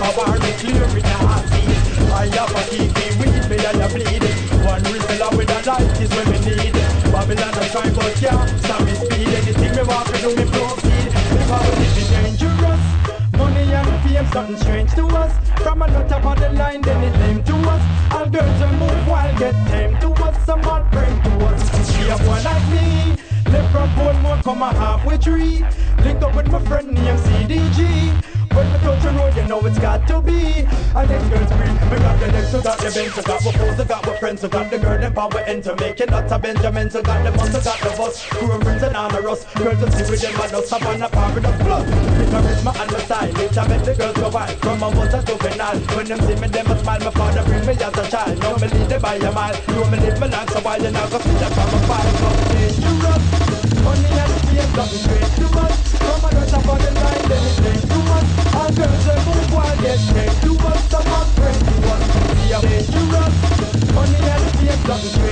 a war, me clear in a heartbeat. I have a keep me weed, me and a bleed. One refill with a light is when me need. Babylon a try but can't stop me speed. Anything me want to do me proceed. Because we live dangerous. Money and fame, something strange to us. From a nut up on the line, then it lame to us. All girls will move while get tame to us. Some odd bring to us. She a boy like me. Left from Portmore, come a halfway tree. Link up with my friend named CDG. When we touch the road, you know it's got to be. And next girls free. We got the next, we got the bench, we got my foes, we got my friends, we got the girl and power enter. Making lots of Benjamins, we got the bus, we got the bus. Crew and friends and honor us. Girls just see with them and us, up on a par with us. Plus, the charisma and the style. It I make the girls go wild. From a was a juvenile. When them see me, them a smile. My father bring me as a child. Now me lead them by a mile. Know me live my life so while you now go see that from a fire. Come dangerous. Money and fame, something great to us. From a nut up on the line, then it's lame to us. All girls will move while get paid to us. Some are friends to us. We are dangerous. Money and fame, something great